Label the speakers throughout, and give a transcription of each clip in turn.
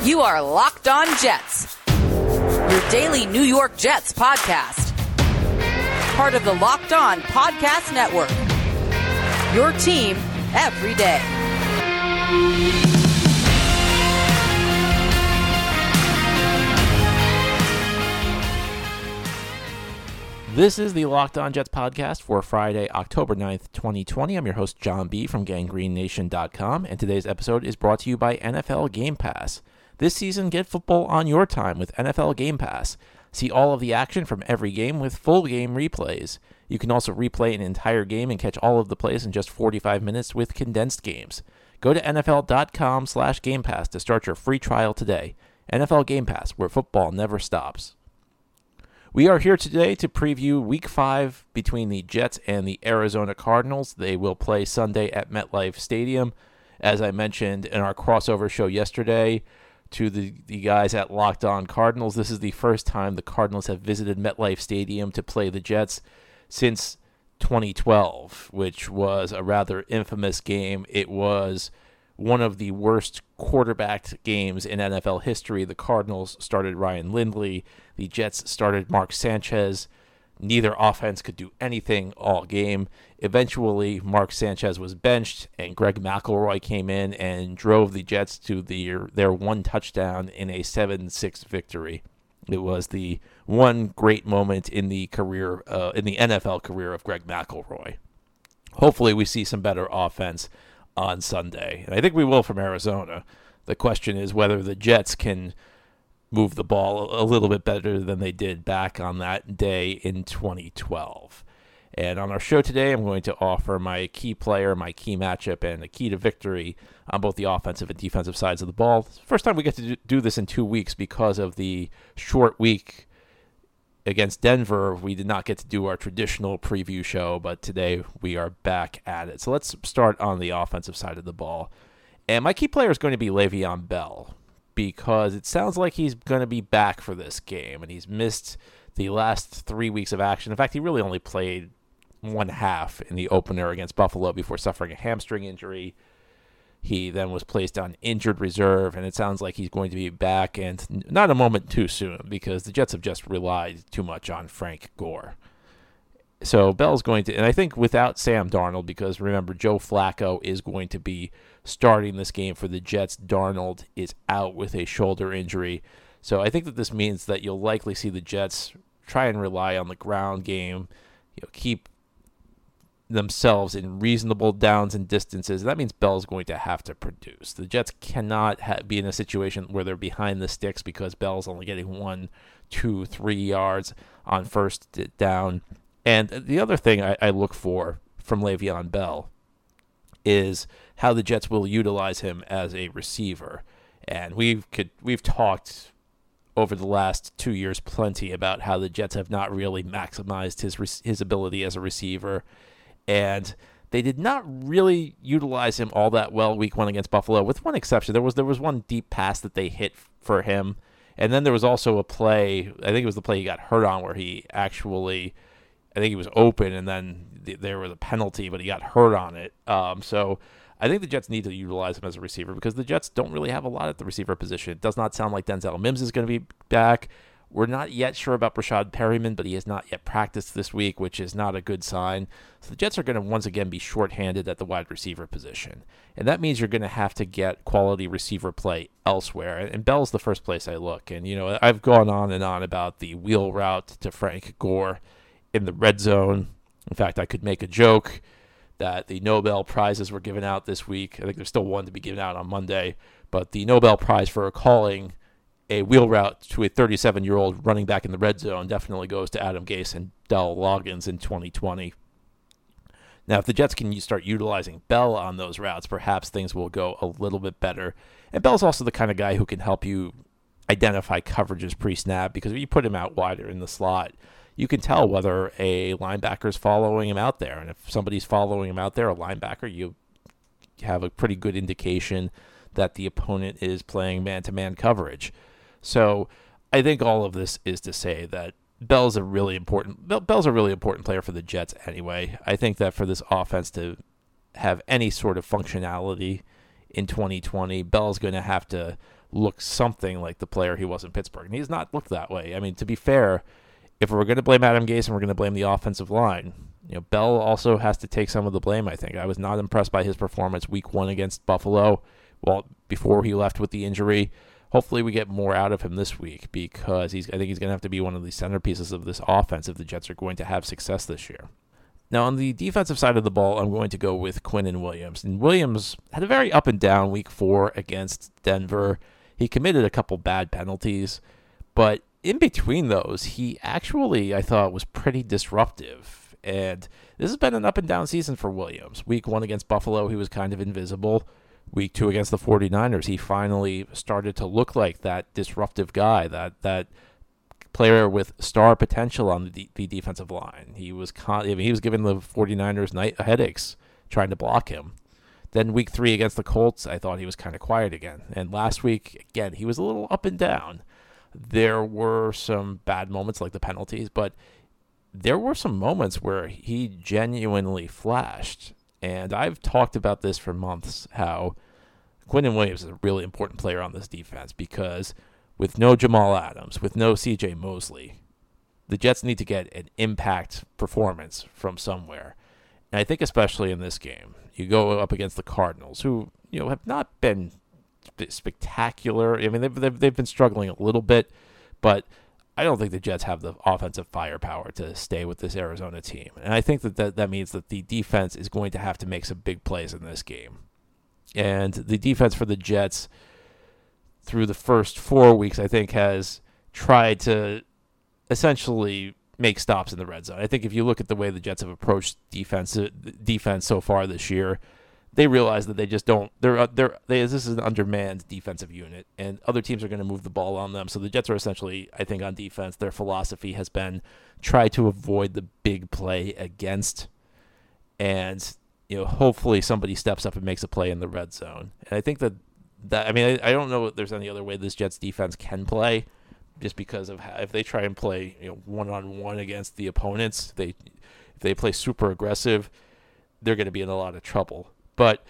Speaker 1: You are Locked On Jets, your daily New York Jets podcast. Part of the Locked On Podcast Network, your team every day.
Speaker 2: This is the Locked On Jets podcast for Friday, October 9th, 2020. I'm your host, John B. from GangreneNation.com, and today's episode is brought to you by NFL Game Pass. This season, get football on your time with NFL Game Pass. See all of the action from every game with full game replays. You can also replay an entire game and catch all of the plays in just 45 minutes with condensed games. Go to NFL.com/Game Pass to start your free trial today. NFL Game Pass, where football never stops. We are here today to preview Week 5 between the Jets and the Arizona Cardinals. They will play Sunday at MetLife Stadium. As I mentioned in our crossover show yesterday to the guys at Locked On Cardinals, this is the first time the Cardinals have visited MetLife Stadium to play the Jets since 2012, which was a rather infamous game. It was one of the worst quarterbacked games in NFL history. The Cardinals started Ryan Lindley. The Jets started Mark Sanchez. Neither offense could do anything all game. Eventually, Mark Sanchez was benched, and Greg McElroy came in and drove the Jets to their one touchdown in a 7-6 victory. It was the one great moment in the NFL career of Greg McElroy. Hopefully, we see some better offense on Sunday, and I think we will from Arizona. The question is whether the Jets can move the ball a little bit better than they did back on that day in 2012. And on our show today, I'm going to offer my key player, my key matchup, and a key to victory on both the offensive and defensive sides of the ball. First time we get to do this in 2 weeks because of the short week against Denver. We did not get to do our traditional preview show, but today we are back at it. So let's start on the offensive side of the ball. And my key player is going to be Le'Veon Bell, because it sounds like he's going to be back for this game, and he's missed the last 3 weeks of action. In fact, he really only played one half in the opener against Buffalo before suffering a hamstring injury. He then was placed on injured reserve, and it sounds like he's going to be back, and not a moment too soon, because the Jets have just relied too much on Frank Gore. So Bell's going to, and I think without Sam Darnold, because remember, Joe Flacco is going to be starting this game for the Jets. Darnold is out with a shoulder injury. So I think that this means that you'll likely see the Jets try and rely on the ground game, keep themselves in reasonable downs and distances. That means Bell's going to have to produce. The Jets cannot be in a situation where they're behind the sticks because Bell's only getting 1, 2, 3 yards on first down. And the other thing I look for from Le'Veon Bell is how the Jets will utilize him as a receiver. And we've talked over the last 2 years plenty about how the Jets have not really maximized his ability as a receiver. And they did not really utilize him all that well week 1 against Buffalo, with one exception. There was one deep pass that they hit for him. And then there was also a play, I think it was the play he got hurt on, where he actually, I think he was open, and then there was a penalty, but he got hurt on it. So I think the Jets need to utilize him as a receiver, because the Jets don't really have a lot at the receiver position. It does not sound like Denzel Mims is going to be back. We're not yet sure about Rashad Perryman, but he has not yet practiced this week, which is not a good sign. So the Jets are going to once again be shorthanded at the wide receiver position. And that means you're going to have to get quality receiver play elsewhere. And Bell's the first place I look. And, I've gone on and on about the wheel route to Frank Gore in the red zone. In fact, I could make a joke that the Nobel Prizes were given out this week. I think there's still one to be given out on Monday. But the Nobel Prize for calling a wheel route to a 37-year-old running back in the red zone definitely goes to Adam Gase and Dell Loggins in 2020. Now, if the Jets can start utilizing Bell on those routes, perhaps things will go a little bit better. And Bell's also the kind of guy who can help you identify coverages pre-snap, because if you put him out wider in the slot, you can tell whether a linebacker is following him out there. And if somebody's following him out there, a linebacker, you have a pretty good indication that the opponent is playing man-to-man coverage. So I think all of this is to say that Bell's a really important player for the Jets anyway. I think that for this offense to have any sort of functionality in 2020, Bell's going to have to look something like the player he was in Pittsburgh. And he's not looked that way. I mean, to be fair, if we're going to blame Adam Gase and we're going to blame the offensive line, Bell also has to take some of the blame, I think. I was not impressed by his performance week 1 against Buffalo, before he left with the injury. Hopefully we get more out of him this week, because I think he's going to have to be one of the centerpieces of this offense if the Jets are going to have success this year. Now, on the defensive side of the ball, I'm going to go with Quinnen Williams. And Williams had a very up and down week 4 against Denver. He committed a couple bad penalties, but in between those, he actually, I thought, was pretty disruptive. And this has been an up and down season for Williams. Week 1 against Buffalo, he was kind of invisible. Week 2 against the 49ers, he finally started to look like that disruptive guy, that player with star potential on the defensive line. He was giving the 49ers headaches trying to block him. Then week 3 against the Colts, I thought he was kind of quiet again. And last week, again, he was a little up and down. There were some bad moments like the penalties, but there were some moments where he genuinely flashed. And I've talked about this for months, how Quinnen Williams is a really important player on this defense, because with no Jamal Adams, with no C.J. Mosley, the Jets need to get an impact performance from somewhere. And I think especially in this game, you go up against the Cardinals, who have not been spectacular. I mean, they've been struggling a little bit, but I don't think the Jets have the offensive firepower to stay with this Arizona team. And I think that means that the defense is going to have to make some big plays in this game. And the defense for the Jets through the first 4 weeks, I think, has tried to essentially make stops in the red zone. I think if you look at the way the Jets have approached defense so far this year, they realize that they just don't. This is an undermanned defensive unit, and other teams are going to move the ball on them. So the Jets are essentially, I think, on defense, their philosophy has been try to avoid the big play against, and hopefully somebody steps up and makes a play in the red zone. And I think that I mean, I don't know if there's any other way this Jets defense can play, just because of how, if they try and play one-on-one against the opponents, if they play super aggressive, they're going to be in a lot of trouble. But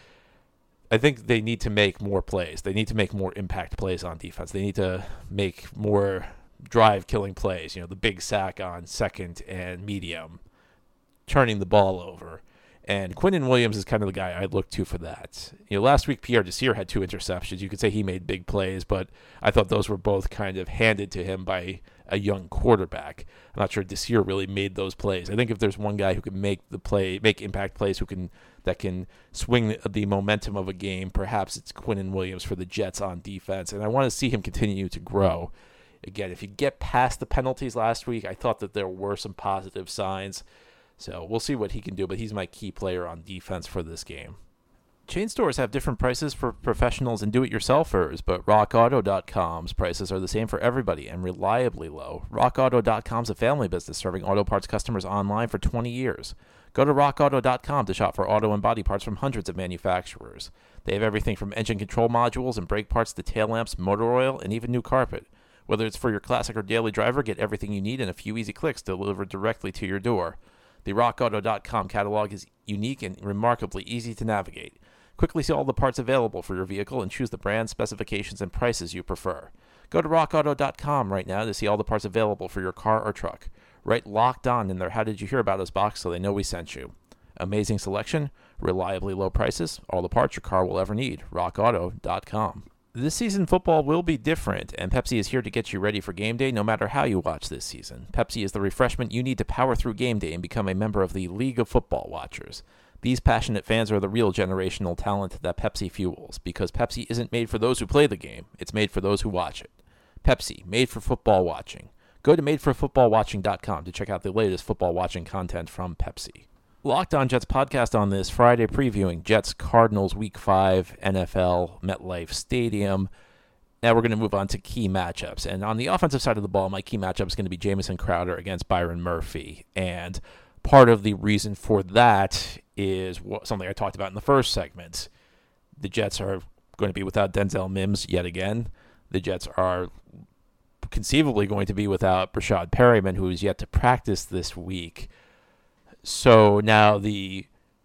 Speaker 2: I think they need to make more plays. They need to make more impact plays on defense. They need to make more drive-killing plays. The big sack on second and medium, turning the ball over. And Quinnen Williams is kind of the guy I'd look to for that. Last week Pierre Desir had 2 interceptions. You could say he made big plays, but I thought those were both kind of handed to him by a young quarterback. I'm not sure Desir really made those plays. I think if there's one guy who can make impact plays, that can swing the momentum of a game, perhaps it's Quinnen Williams for the Jets on defense. And I want to see him continue to grow. Again, if you get past the penalties last week, I thought that there were some positive signs. So we'll see what he can do, but he's my key player on defense for this game. Chain stores have different prices for professionals and do-it-yourselfers, but RockAuto.com's prices are the same for everybody and reliably low. RockAuto.com's a family business serving auto parts customers online for 20 years. Go to RockAuto.com to shop for auto and body parts from hundreds of manufacturers. They have everything from engine control modules and brake parts to tail lamps, motor oil, and even new carpet. Whether it's for your classic or daily driver, get everything you need in a few easy clicks delivered directly to your door. The RockAuto.com catalog is unique and remarkably easy to navigate. Quickly see all the parts available for your vehicle and choose the brand, specifications, and prices you prefer. Go to RockAuto.com right now to see all the parts available for your car or truck. Write Locked On in their How Did You Hear About Us box so they know we sent you. Amazing selection, reliably low prices, all the parts your car will ever need. RockAuto.com. This season, football will be different, and Pepsi is here to get you ready for game day no matter how you watch this season. Pepsi is the refreshment you need to power through game day and become a member of the League of Football Watchers. These passionate fans are the real generational talent that Pepsi fuels, because Pepsi isn't made for those who play the game, it's made for those who watch it. Pepsi, made for football watching. Go to madeforfootballwatching.com to check out the latest football watching content from Pepsi. Locked On Jets podcast on this Friday, previewing Jets-Cardinals Week 5 NFL MetLife Stadium. Now we're going to move on to key matchups. And on the offensive side of the ball, my key matchup is going to be Jamison Crowder against Byron Murphy. And part of the reason for that is something I talked about in the first segment. The Jets are going to be without Denzel Mims yet again. The Jets are conceivably going to be without Brashad Perryman, who is yet to practice this week. So now the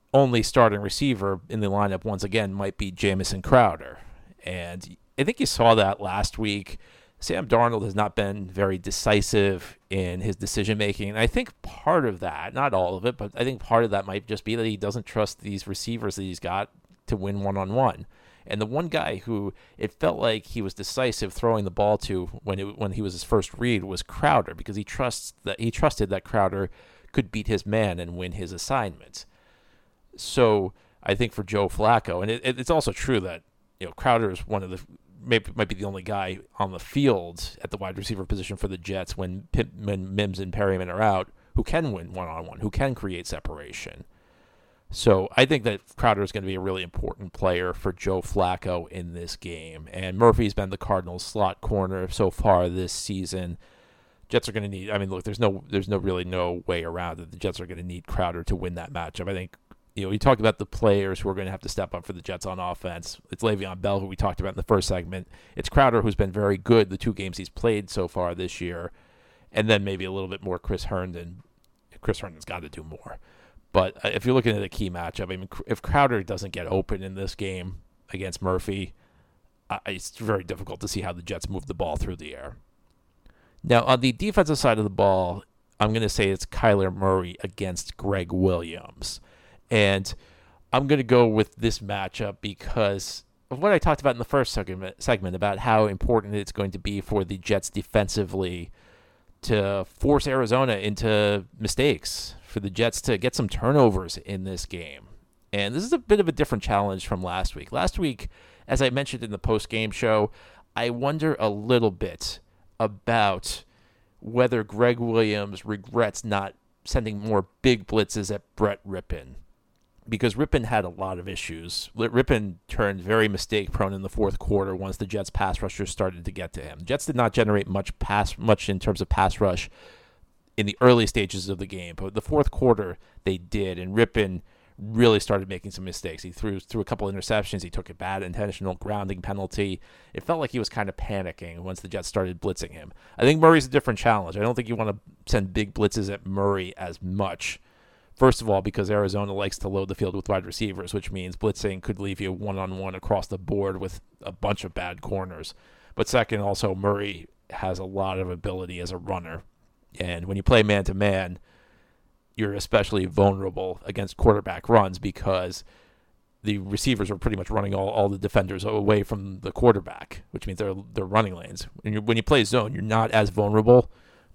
Speaker 2: only starting receiver in the lineup once again might be Jamison Crowder. And I think you saw that last week. Sam Darnold has not been very decisive in his decision-making. And I think part of that, not all of it, but I think part of that might just be that he doesn't trust these receivers that he's got to win one-on-one. And the one guy who it felt like he was decisive throwing the ball to when he was his first read was Crowder, because he trusted that Crowder could beat his man and win his assignment. So I think for Joe Flacco, and it's also true that Crowder is one of the might be the only guy on the field at the wide receiver position for the Jets when Mims and Perryman are out who can win one-on-one, who can create separation. So I think that Crowder is going to be a really important player for Joe Flacco in this game. And Murphy's been the Cardinals' slot corner so far this season. Jets are going to need, look, there's really no way around it. The Jets are going to need Crowder to win that matchup. I think, we talked about the players who are going to have to step up for the Jets on offense. It's Le'Veon Bell, who we talked about in the first segment. It's Crowder, who's been very good the 2 games he's played so far this year. And then maybe a little bit more Chris Herndon. Chris Herndon's got to do more. But if you're looking at a key matchup, if Crowder doesn't get open in this game against Murphy, it's very difficult to see how the Jets move the ball through the air. Now, on the defensive side of the ball, I'm going to say it's Kyler Murray against Greg Williams. And I'm going to go with this matchup because of what I talked about in the first segment about how important it's going to be for the Jets defensively to force Arizona into mistakes, for the Jets to get some turnovers in this game. And this is a bit of a different challenge from last week. Last week, as I mentioned in the post-game show, I wonder a little bit about whether Greg Williams regrets not sending more big blitzes at Brett Rypien, because Rypien had a lot of issues. Rypien turned very mistake-prone in the fourth quarter once the Jets' pass rushers started to get to him. The Jets did not generate much in terms of pass rush in the early stages of the game, but the fourth quarter they did, and Rypien really started making some mistakes. He threw a couple interceptions. He took a bad intentional grounding penalty. It felt like he was kind of panicking once the Jets started blitzing him. I think Murray's a different challenge. I don't think you want to send big blitzes at Murray as much. First of all, because Arizona likes to load the field with wide receivers, which means blitzing could leave you one-on-one across the board with a bunch of bad corners. But second, also, Murray has a lot of ability as a runner. And when you play man-to-man, you're especially vulnerable against quarterback runs because the receivers are pretty much running all the defenders away from the quarterback, which means they're running lanes. When you play zone, you're not as vulnerable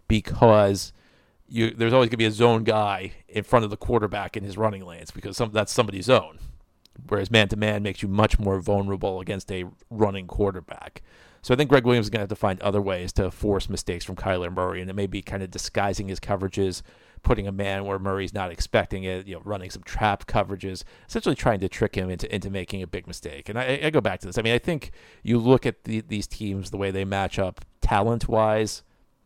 Speaker 2: because there's always going to be a zone guy in front of the quarterback in his running lanes because that's somebody's zone. Whereas man-to-man makes you much more vulnerable against a running quarterback. So I think Greg Williams is going to have to find other ways to force mistakes from Kyler Murray, and it may be kind of disguising his coverages, putting a man where Murray's not expecting it, running some trap coverages, essentially trying to trick him into making a big mistake. And I go back to this. I think you look at these teams, the way they match up talent-wise,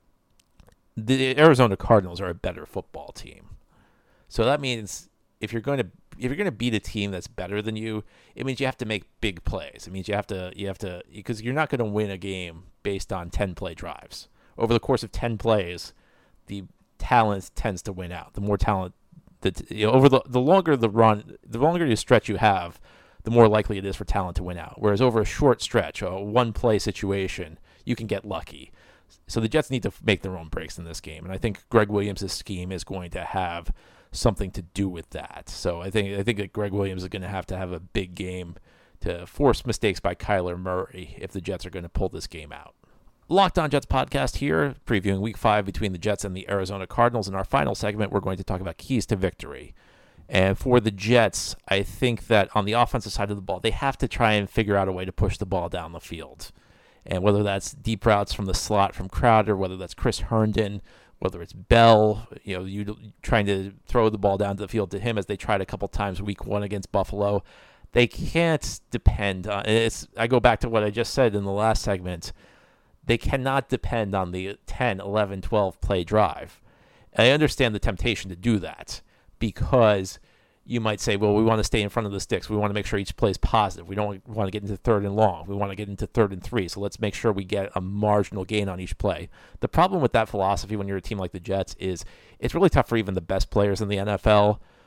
Speaker 2: the Arizona Cardinals are a better football team. So that means if you're going to beat a team that's better than you, it means you have to make big plays. It means you have to because you're not going to win a game based on 10 play drives. Over the course of 10 plays, the talent tends to win out. The more talent over the longer the run, the longer you stretch you have, the more likely it is for talent to win out. Whereas over a short stretch, a one play situation, you can get lucky. So the Jets need to make their own breaks in this game, and I think Greg Williams' scheme is going to have something to do with that. So I think that Greg Williams is going to have a big game to force mistakes by Kyler Murray if the Jets are going to pull this game out. Locked On Jets podcast here, previewing Week 5 between the Jets and the Arizona Cardinals. In our final segment, we're going to talk about keys to victory. And for the Jets, I think that on the offensive side of the ball, they have to try and figure out a way to push the ball down the field. And whether that's deep routes from the slot from Crowder, whether that's Chris Herndon, whether it's Bell, you trying to throw the ball down to the field to him as they tried a couple times Week 1 against Buffalo. They can't depend on it. I go back to what I just said in the last segment. They cannot depend on the 10, 11, 12 play drive. And I understand the temptation to do that because you might say, well, we want to stay in front of the sticks. We want to make sure each play is positive. We don't want to get into 3rd and long. We want to get into 3rd and 3. So let's make sure we get a marginal gain on each play. The problem with that philosophy when you're a team like the Jets is it's really tough for even the best players in the NFL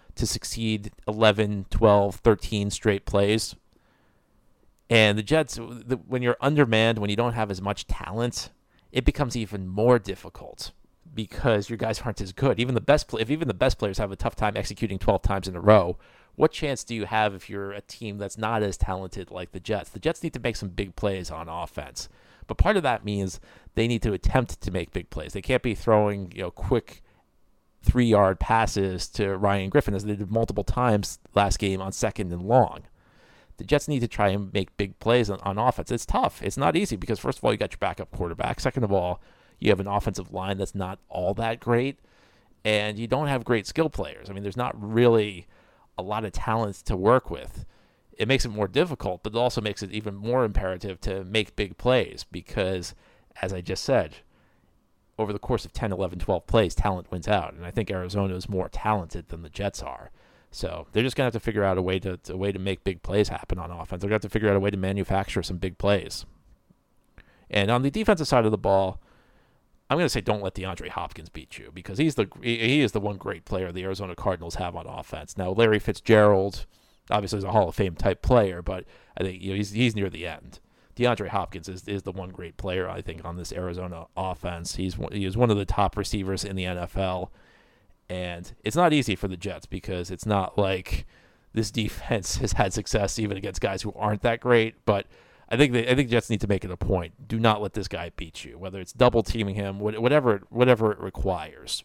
Speaker 2: to succeed 11, 12, 13 straight plays. And the Jets, when you're undermanned, when you don't have as much talent, it becomes even more difficult because your guys aren't as good. Even the best players have a tough time executing 12 times in a row, what chance do you have if you're a team that's not as talented like the Jets? The Jets need to make some big plays on offense. But part of that means they need to attempt to make big plays. They can't be throwing, quick 3-yard passes to Ryan Griffin as they did multiple times last game on 2nd and long. The Jets need to try and make big plays on offense. It's tough. It's not easy because, first of all, you got your backup quarterback. Second of all, you have an offensive line that's not all that great, and you don't have great skill players. I mean, there's not really a lot of talents to work with. It makes it more difficult, but it also makes it even more imperative to make big plays because, as I just said, over the course of 10, 11, 12 plays, talent wins out, and I think Arizona is more talented than the Jets are. So they're just going to have to figure out a way to make big plays happen on offense. They're going to have to figure out a way to manufacture some big plays. And on the defensive side of the ball, I'm going to say don't let DeAndre Hopkins beat you because he is the one great player the Arizona Cardinals have on offense. Now, Larry Fitzgerald obviously is a Hall of Fame type player, but I think he's near the end. DeAndre Hopkins is the one great player, I think, on this Arizona offense. He is one of the top receivers in the NFL. And it's not easy for the Jets because it's not like this defense has had success even against guys who aren't that great. But I think the Jets need to make it a point. Do not let this guy beat you, whether it's double teaming him, whatever it requires.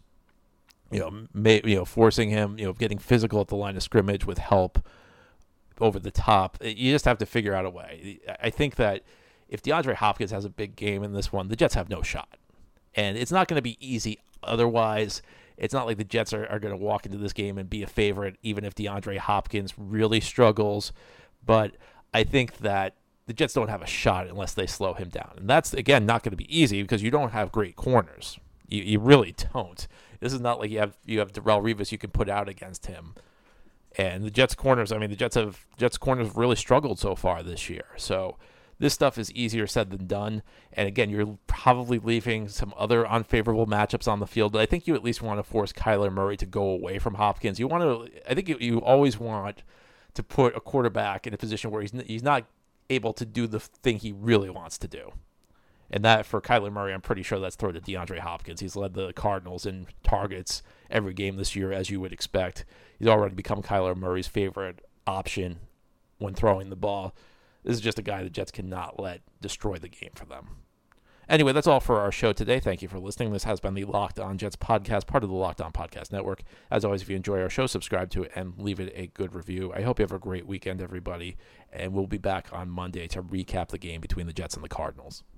Speaker 2: Forcing him, getting physical at the line of scrimmage with help over the top. You just have to figure out a way. I think that if DeAndre Hopkins has a big game in this one, the Jets have no shot. And it's not going to be easy otherwise. It's not like the Jets are going to walk into this game and be a favorite, even if DeAndre Hopkins really struggles. But I think that the Jets don't have a shot unless they slow him down. And that's, again, not going to be easy because you don't have great corners. You really don't. This is not like you have Darrelle Revis you can put out against him. And the Jets corners have really struggled so far this year. So this stuff is easier said than done. And again, you're probably leaving some other unfavorable matchups on the field. But I think you at least want to force Kyler Murray to go away from Hopkins. I think you always want to put a quarterback in a position where he's not able to do the thing he really wants to do. And that for Kyler Murray, I'm pretty sure that's throw to DeAndre Hopkins. He's led the Cardinals in targets every game this year, as you would expect. He's already become Kyler Murray's favorite option when throwing the ball. This is just a guy the Jets cannot let destroy the game for them. Anyway, that's all for our show today. Thank you for listening. This has been the Locked On Jets podcast, part of the Locked On Podcast Network. As always, if you enjoy our show, subscribe to it and leave it a good review. I hope you have a great weekend, everybody, and we'll be back on Monday to recap the game between the Jets and the Cardinals.